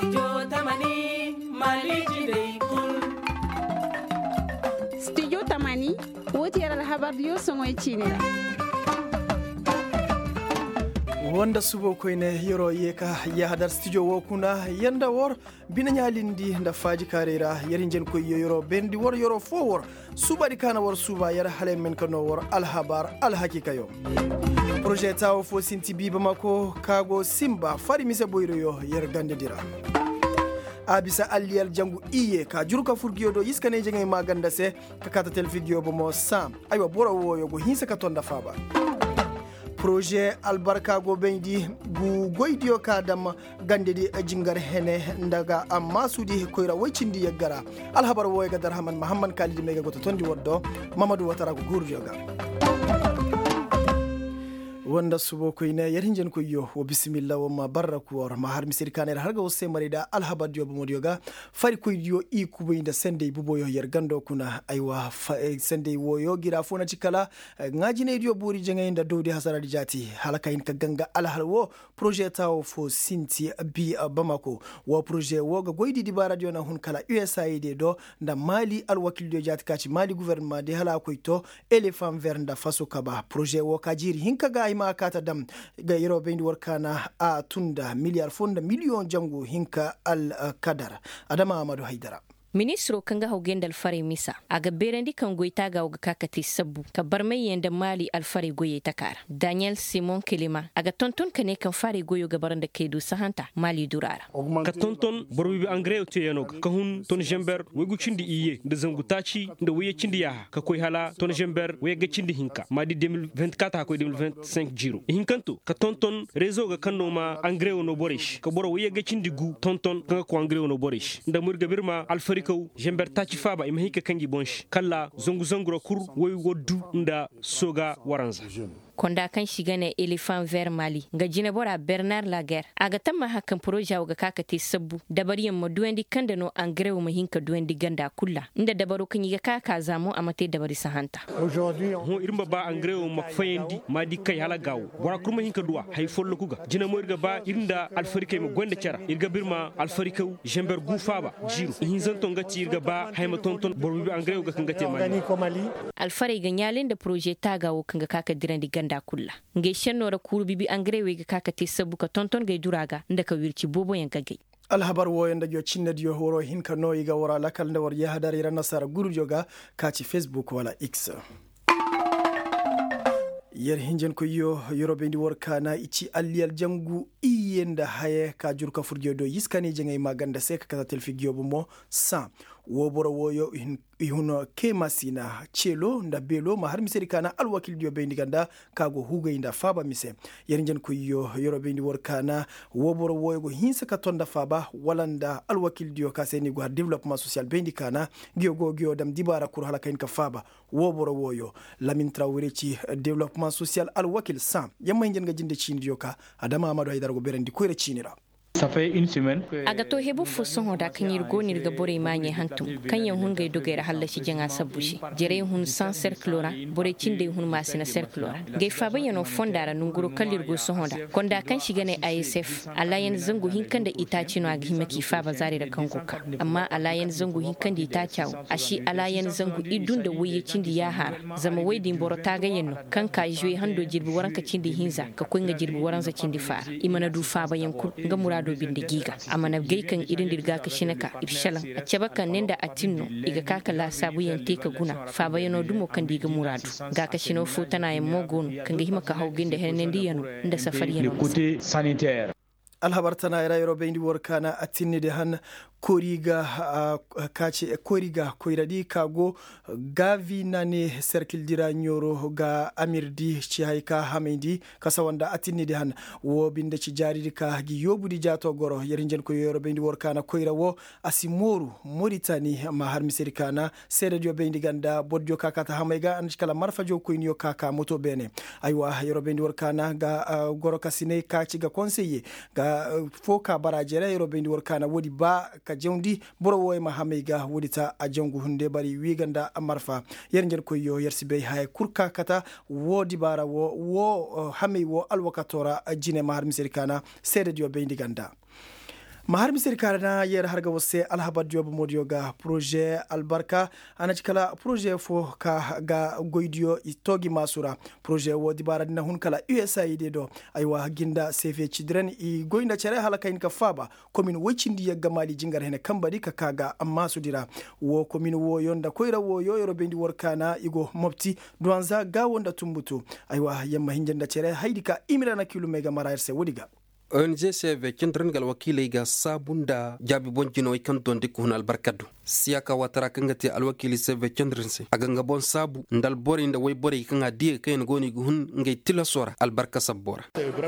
Studio Tamani woti yaral habar yo songo chinira wanda subo koyne yoro yeka ya hadar studio wo kuna yanda wor bina nyalindi nda faji karera yari njen ko yoro bendi wor yoro fo suba di kana wor suba yar hale men kano wor al habar al hakika yo projet tawo fo sinti biba mako kago simba fari mise boyro yo yar gande dira abisa alliyal jangu iye ka jurka furgiyo do iskane jengay maganda se ka kata tel video bomo sam aywa boro woyo go hinsa ka tonda faba projet albarka go bendi gu goydiyo ka dam gande di jingar hene ndaga amma sudi koyra waycindi yaggara alhabar woy ga darhaman muhammad khalid mega goto tondi woddo mamadou watara go gurjoga wanda subo koyne yarinjen ko yo wo bismillah wa ma baraku wa ma har misir kanere harga wo se marida alhaba dio bo modioga fari ko dio i kuboyinda sende bubo yo yer gando kuna aywa sende wo yo gira fona cikala ngajine dio buri jengayinda dowdi hasara di jati halaka in ka ganga alhalwo projet taw fo sinti bi bamako wo projet wo ga goydi di bara dio na hun kala USAID do nda mali alwakil dio jati kaci mali gouvernement de hala koyto elephant vernda faso kaba projet wo kajiri hinka ga ma kata dam ga yero bendi warkana a tunda miliyar fonda miliyon jango hinka al kadar adama amadu haidara Ministro kanga haugendal fare misa aga berendi kan goita ga uga kakati sabu ka barmai yanda mali alfare goye takara Daniel Simon Kelema aga tonton kane kan fare goyo ga baranda kedu sahanta mali durara ka tonton borbi engrais te yanog ka hun ton jember wegu cindi iye de zangu tachi de weye cindi ya ka koy hala ton jember wege cindi hinka madi 2024 ha koy 2025 jiro hinkanto ka tonton réseau ga kanno ma engrais no borish ka boro weye ge cindi gu tonton kanga ko engrais no borish nda murga birma alfare ko jember tachi faba ima hika kangi bonsh kala zongu zongro kur woy woddu nda soga waranza konda kan shiga ne elephant vert mali ga jina bora Bernard Laguerre aga tamma hakan projet ga kakati sabbu dabariyan mo duwendi kanda no engrais mo hinka duwendi ganda kulla inda dabaru kan yiga kaka zamo amate dabari sahanta ho irma ba engrais mo fayendi madi kay hala gawo bora kurma hinka duwa hay follo kuga jina mo irga ba irinda alfarika mo gonde cara irga birma alfarika jember gufaba jiro hin zanto ngati irga ba hay ma tonton borbi engrais ga kan gate mali alfare ga nyalin da projet ta gawo kan ga kaka dirandi da kulla nge shenora kuru bibi engrais wega kakati sabuka tonton gay duraga ndaka wirci bobo yan gagay alhabar woyanda jo cinna dio horo hinka no yiga wara lakal nda war yahadar ira nasara guru joga kaci Facebook wala X yer hinjen ko yo yorobe ndi workana ici alliyal jangu iyenda haye ka jurka furjo do yiskani jengay maganda sek kata telfigio mo sa woboro woyo ihuno kemasina chelo nda belo ma har miseri kana alwakil dio be ndiganda kago huga inda faba mise yerinjen ko yo yorobe ndi workana woboro woyo go hinsa ka tonda faba walanda alwakil dio ka seni go development social be ndikana gyo dam dibara kur halaka in ka faba woboro woyo lamin trawre ci development social alwakil sam yamma hinjen ga jinde ci dio ka adama amado haydar go berendi ko re cinira Ça fait une semaine. Aga to hebu foson hoda kanyir go nirga bore manye hantum kanyan hun gay dogera halashi janga sabushi jere hun sans cerclora bore cinde hun masina cerclora gay faba yano fondara nunguro kalir go son hoda konda kan shigane ISF alayen zangu hinkanda itaci no agi maki faba zari da kangoka amma alayen zangu hinkanda itaciawo ashi alayen zangu idunda wuye cindi ya hara zama waydin boro taga yenno kan ka jwe hando jirbi waranka cindi hinza ka koinga jirbi waranza cindi fara imana du faba yankul ngamura do bindigiga amana geikan irin dirga ka shinaka irshalan a cabakan nenda atinno iga kaka la sabu yante ka guna fa bayano dumo kan diga muradu ga ka shino futana ya mogon kan ga himaka hawginde henendi yano nda safari yano côté sanitaire alhabartana ira yorobe ndi workana atinide han koriga kace koriga koiradi kago gavi nane circle dira nyoro ga amirdi ci hayka hamidi kasawanda atinide han wo binde ci jaridi ka gi yobudi jato goro yerinjen ko yorobe ndi workana koirawo asimoru moritani ma har misirikana sede dio be ndi ganda bodjo kakata hamayga an kala marfajo ko inyo kaka moto bene aywa yorobe ndi workana ga goro kasine kaci ga conseiller ga foka barajere yorobe ndi workana wodi ba ka jewndi boro woy ma hamega wodita a jongu hunde bari wiganda amarfa yernger ko yo yersibe hay kurka kata wodi bara wo hamey wo alwakatora jine ma har misirikana sede dio be ndiganda mahar misir karana yer harga wose alhabad job modio ga projet albarka ana cikala projet fo ka ga goidio itogi masura projet wodi bara dina hun kala USAID do aywa ginda CV children I goinda chere halaka in ka faba komin wicindi ya gamali jingar hene kambadi ka kaga amma sudira wo komin wo yonda koira wo yoyoro bendi workana igo mopti duanza ga wonda tumbutu aywa yamma hinjanda chere haidika imira na kilo mega marayse wodiga ONG CV kindran gal wakilai ga sabunda jabi bonjino kan don dik hun albarkadu siyaka watara kangati alwakili CV kindran se aganga bon sabu ndal bori nda way bori kan adiye kayen goni hun ngay tilasora albarka sabora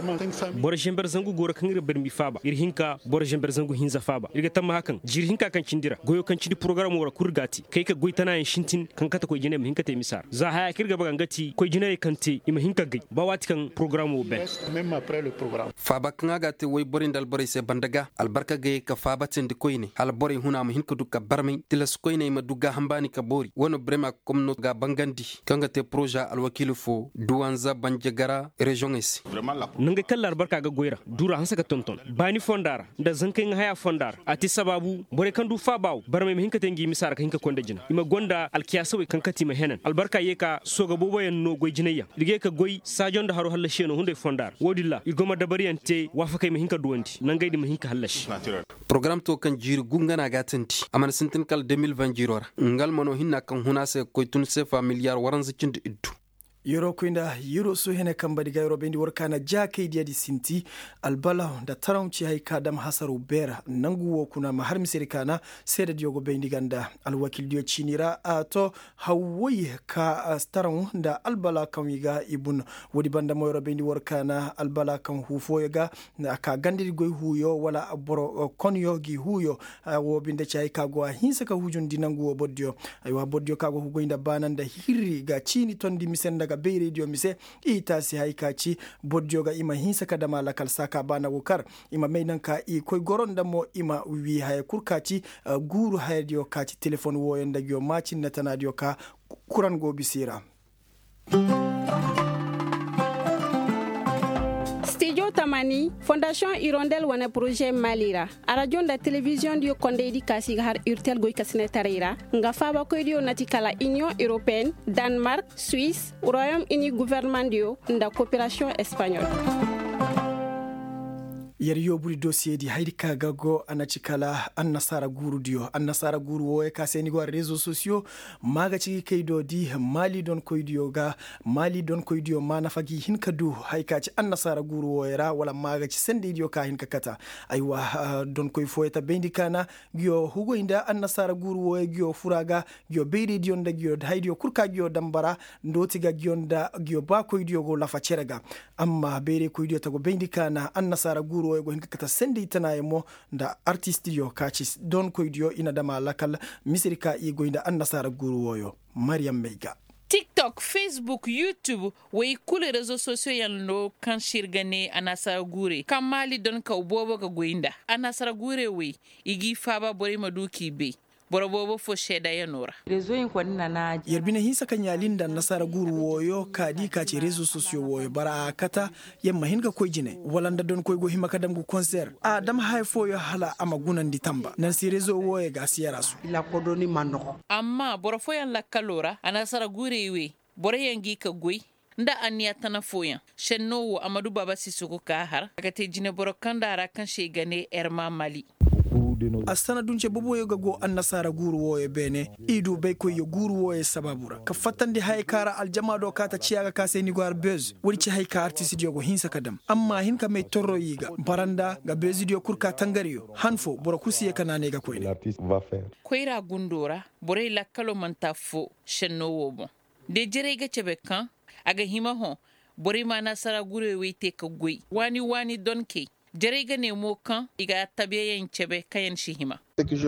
bor jember zangu gora kan bermi faba irhinka bor jember zangu hinza faba irga tamma hakan jirhinka kan cindira goyo kan cindi program wora kurgati kai ka goitana en shintin kan kata ko jine hinka te misar za haya kirga bagangati ko jine kante ima hinka gai bawati kan program wo ben même après le programme faba nga te way bori ndal bori se bandaga albarka ge ka fabatin de koyne hal bori huna mu hinka duka barmi tilas koyne ma duga hambani ka bori wono brema komno ga bangandi kanga te projet alwakil fo duwanza banjagara region es nanga kallar barka ga goira dura hansa ka tonton bani fondara da zankai haya fondar ati sababu bore kan du fabaw barmi mu hinka tengi misar ka hinka konda jina ima gonda alkiyasa we kankati ma henan albarka ye ka soga bobo yan no goy jinaya dige ka goy sajon da haro halla sheno hunde fondar wodilla igoma dabari ante wafa mahinka duwanti nan gaidi mahinka hallash program to kan jiri gungana gatanti amana sintin kal 2020 jirora ngal mono hinna kan hunase koytun sefa miliyar waran zikin iddu yoro kuinda yoro so hene kambadi ga yoro bendi workana jake di sinti albala da tarawci hay kadam hasaru bera nangu wo kuna mahar misirikana seda diogo bendi ganda alwakil dio chinira ato hawoyi ka taraw da albala kamiga ibun wodi banda mo yoro bendi workana albala kan hufoyaga ka gandiri goy huyo wala boro konyo gi huyo wo binde chay kago hinsa ka hujundi nangu wo boddio aywa boddio kago hugoinda bananda hirri ga chini tondi misenda be radio mise ita si haikaci bodjoga ima hinsa kadama la kalsaka bana wukar ima mainan ka I koy goronda mo ima wi hay kurkaci guru haydio kaci telephone wo yanda gyo macin na tanadio ka kuran go bisira Studio Tamani, Fondation Hirondelle wana projet Malira. Radio da télévision dio konde di kasi har urtel goy kasine tarira. Nga faba ko dio natikala Union Européenne, Danemark, Suisse, Royaume-Uni gouvernement dio nda coopération espagnole. yer yoburi dossier di haydi kaga go anacikala annasara guru dio annasara guru wo ka seni go réseaux sociaux maga ci kaydo di mali don koydio ga mali don koydio mana fagi hinka du hayka ci annasara guru wo era wala maga ci sende dio ka hinka kata aywa don koy foyta bendi kana gyo hugo inda annasara guru wo gyo furaga gyo beedi dio nda gyo haydio kurka gyo dambara ndotiga gyo nda gyo ba koydio go lafa cerega amma beere koydio tago bendi kana annasara guru go hinka kata sendi tanayemo nda artiste yo kaci don koydio ina dama lakal misirika i goinda annasara guru woyo Mariam Meiga TikTok, Facebook, YouTube, way kule réseaux sociaux yanno kan shirgane anasara gure. Kamali don ka ubobo ka goinda. Anasara gure we igi faba bori maduki be. Borobobo fo sheda yanora. Rezo yin kwanina na yerbina hisa kanyalinda nasara guru woyo kadi kaci réseaux sociaux woyo bara kata yemma hinga koyjine walanda don koygo hima kadam go concert adam hayfo yo hala amagunan di tamba nan si réseau woyo ga siyarasu ila kodoni manoko amma borofo yan la kalora anasara gure we bore yangi ka goy nda aniya tana foyan shenno wo Amadou Baba Sissoko ka har agate jine borokanda ara kan shegane erma Mali asana dunce bobo yoga go annasara guru woye bene idu bay ko yo guru woye sababura ka fatande hay kara aljama do kata ciaga ka seni gwar bez wuri ci hay ka artiste jogo hinsa kadam amma hin ka me torro yiga baranda ga bezidio kurka tangariyo hanfo boro kusiye kanane ga koyne koyra gundora bore la kalo mantafo shenno wobo de jere ga cebe kan aga hima ho bore ma nasara gure wete ka goy wani donke Jerega ne mo kan iga tabiyen cebe kayan shihima.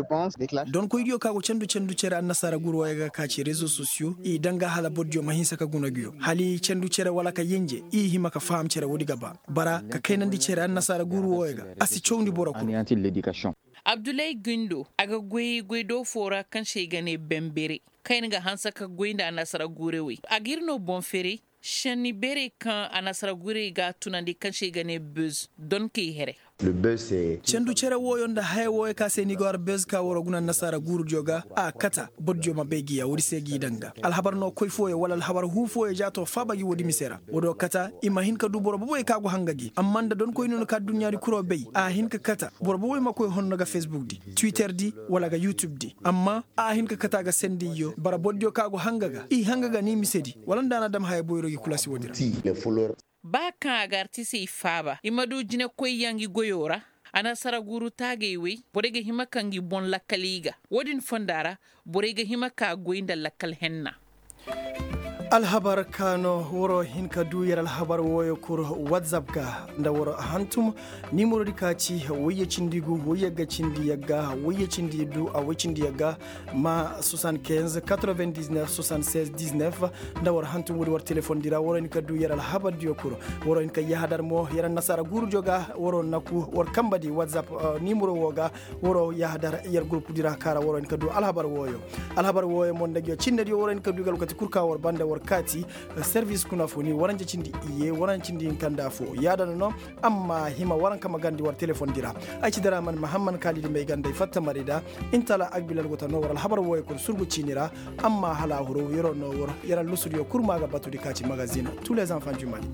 Don ko idio kago cendu cere annasara guru wayga kaci réseaux sociaux I danga hala bodjo mahinsa ka gunagyo hali cendu cere wala ka yenje I hima ka faham cere wodi gaba bara ka kaynandi cere annasara guru wayga asi chowndi boroko Abdoulaye Gundo aga do fora kan shegane bembere kayn ga hansa ka goinda annasara gurewe agirno bonfere shani bere kan anasara gure ga tunandi kan shegane buzz don ki here Le buzz c'est cendu cere woyonda hay woy ka seni gor buzz ka woro guna nasara guru joga a kata bodjo ma begi ya wuri segi danga al habar no koy foye wala al habar hu foye jato fabagi wodi misera wodo kata ima hinka du boro boy ka go hangagi amma da don koy non ka dunyaari kuro bey a hinka kata boro boy ma koy honno ga Facebook di Twitter di wala ga YouTube di amma a hinka kata ga sendi yo bara bodjo ka go hangaga I hangaga ni misedi wala ndana dam hay boyro gi kulasi wodira le follower ba kan agarti si faba imadu jine koy yangi goyora ana saraguru tage we borege hima kangi bon lakaliga wodin fondara borege hima ka goinda lakal henna alhabar kano woro hinka duyar alhabar woyo kur whatsapp ga da woro hantum nimero dikaci waye cindigu waye ga cindi yaga waye cindi du a waye cindi yaga ma 75 99 76 19 da woro hantum wori war telephone dira woro hinka duyar alhabar diyo kur woro hinka yahadar mo yaran nasara guru joga woro naku wor kambadi whatsapp nimero woga woro yahadar yar group dira kara woro hinka du alhabar woyo mon dagyo cinne di woro hinka dugal ko kurka wor banda kati service kuna foni waranje cindi iye waran cindi kanda fo yada no amma hima waran kama gandi war telephone dira ay ci dara man Muhammad Khalid may gande fatta marida intala akbilal gota no waral habar woy ko surgu cinira amma hala huro yoro no wor yara lusudio kurma ga batudi kati magazine tous les enfants du Mali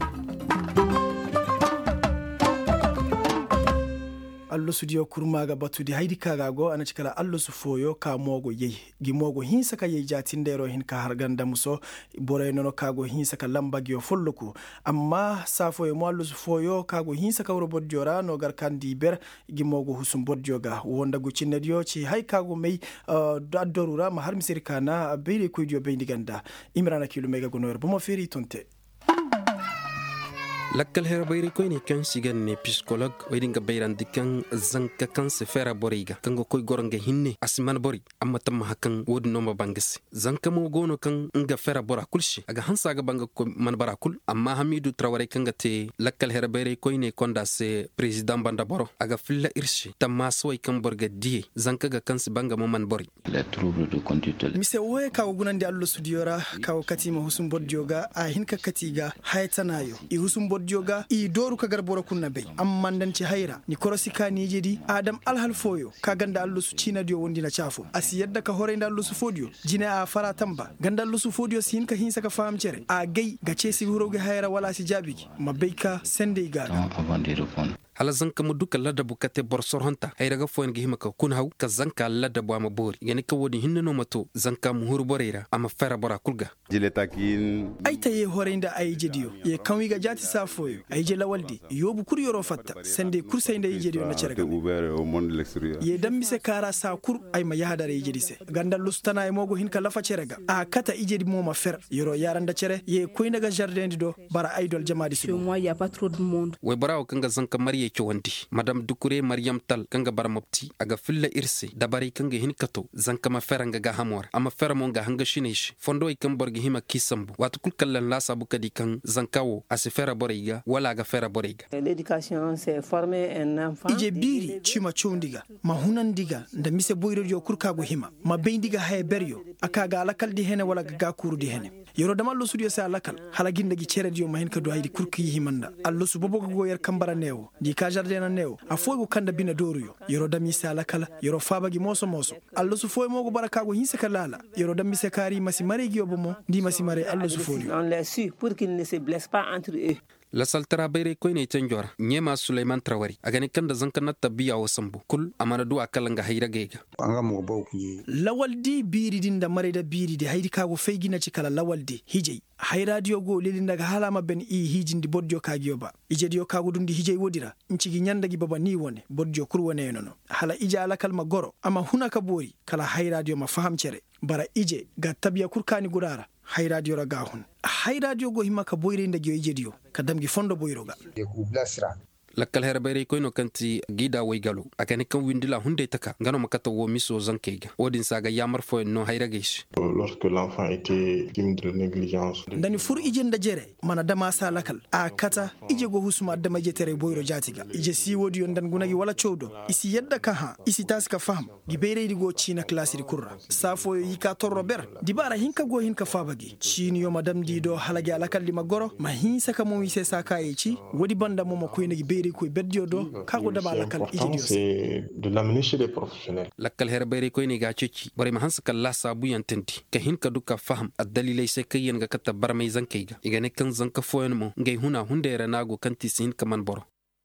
allo studio kurmaga batudi haydi kaga go ana cikala allo su foyo ka mogo yey gi mogo hinsa ka yey jatindero hin ka harganda muso bore nono kago hinsa ka lambagi yo folluku amma safoyo mo allo su foyo kago hinsa ka woro bodjora no gar kandi ber gi mogo husum bodjoga wonda go cinnedio ci hay kago mey addorura ma har misiri kana beere ko dio be ndiganda imrana kilo mega go noyer bomo feri tonte lakkal hera bayri koyni kan sigan ne psychologue wedinga bayran dikan zanka kan se fera boriga kan go koy goronga hinne asman bori amma tam hakan wodi no mabangasi zanka mo gono kan nga fera bora kulshi aga hansa ga banga ko man barakul amma hamidu traware kan gate lakkal hera bayri koyni konda se president banda boro aga filla irshi tamma soy kan borga die zanka ga kan se banga mo man bori la trouble de conduite mise woy ka gunande allo studiora ka katima husum bodjoga a hinka katiga haytanayo I husum joga I doru ka garboro kunna be amma danci haira ni korosika ni jedi adam alhal foyo ka ganda allu su cina dio wondina chafo asi yadda ka hore nda allu su fodio jina a fara tamba ganda allu su fodio sin ka hinsa ka fam cere a gay gace si huroge haira wala si jabiki mabbeika sende ga avant de répondre hala zanka mu duka ladabu kate borsor honta hayraga foen gi himaka kun haw ka zanka ladabu ama bori yani ka wodi hinno mato zanka mu hur borera ama fera bora kulga jile takin ay taye horeinda ay jediyo ye kanwiga jati safoyo ay je lawaldi yobu kur yoro fatta sende kur sayda ay jediyo na cerega ouvert au monde de l'extérieur ye dammise kara sa kur ay ma yahadare jedise gandal lustana ay mogo hinka lafa cerega a kata ijedi moma fer yoro yaranda cere ye koynaga jardin do bara idol jamadi sibo moi y a pas trop de monde we baraw kanga zanka mariye chowandi madame Dukure Mariam Tal kanga baramopti aga filla irse dabari kanga hinkato zanka ma feranga ga hamor ama feramo nga hanga shinesh fondo ikam borgi hima kisambu watu kulkallan la sabu kadi kan zankawo ase fera boriga wala ga fera boriga l'éducation c'est former un enfant ije biri chima chondiga ma hunandiga nda mise boyro jo kurkago hima ma beindiga hay beryo akaga alakal di hene wala ga kuru di hene yoro damallo studio sa alakal halaginda gi ceredio ma hinka do haydi kurki himanda allo su bobo go yer kambara newo di ka jardin neo a fogo kanda bina doruyo yoro dami sala kala yoro fabagi moso allo su foy mogo baraka go hinse kalala yoro dami se kari masimare gi obomo di masimare allo su foyo on les suit pour qu'ils ne se blessent pas entre eux la saltara bayre koyne tanjora nyema Suleiman Trawari agani kanda zanka natta biya wasambu kul amana du akalanga hayra gega anga mo bawki lawaldi biri dinda mareda biri de haydi kago feygina ci kala lawaldi hijey hay radio go lelindaga halama ben hijindi bodjo kagiyoba ijediyo kago dundi hijey wodira incigi nyandagi baba ni wone bodjo kurwone nono hala ija ala kalma goro ama hunaka bori kala hay radio ma faham cere bara ije ga tabiya kurkani gurara hay radio ra gahun hay radio go himaka boyre ndagi ijediyo kadamgi fondo boyroga de ku blasra lakkal hera bayre koyno kanti gida way galo akani kan windila hunde taka ngano makata wo miso zankega odin saga yamar fo no hayra geish lorsque l'enfant était victime de négligence dani fur ijenda jere mana dama salakal a kata ije go husuma dama jetere boyro jatiga ije si wodi yon dan gunagi wala chowdo isi yedda ka ha isi taska faham gi bayre di go china classe di kurra safo yika torro ber dibara hinka go hinka fabagi chini yo madam di do halagi alakal di magoro ma hinsa ka mo wise saka yici wodi banda mo koynagi bayri koy bedjo do kago daba lakal ijidio c'est de l'amener chez les professionnels. lakkal her bayri koy ni ga ceci bari ma hansa kala sabu yantanti ka hin ka duka faham addalilai sai kayen ga katta barmai zankaiga igane kan zanka foyen mo ngai huna hundera nago kanti sin kaman boro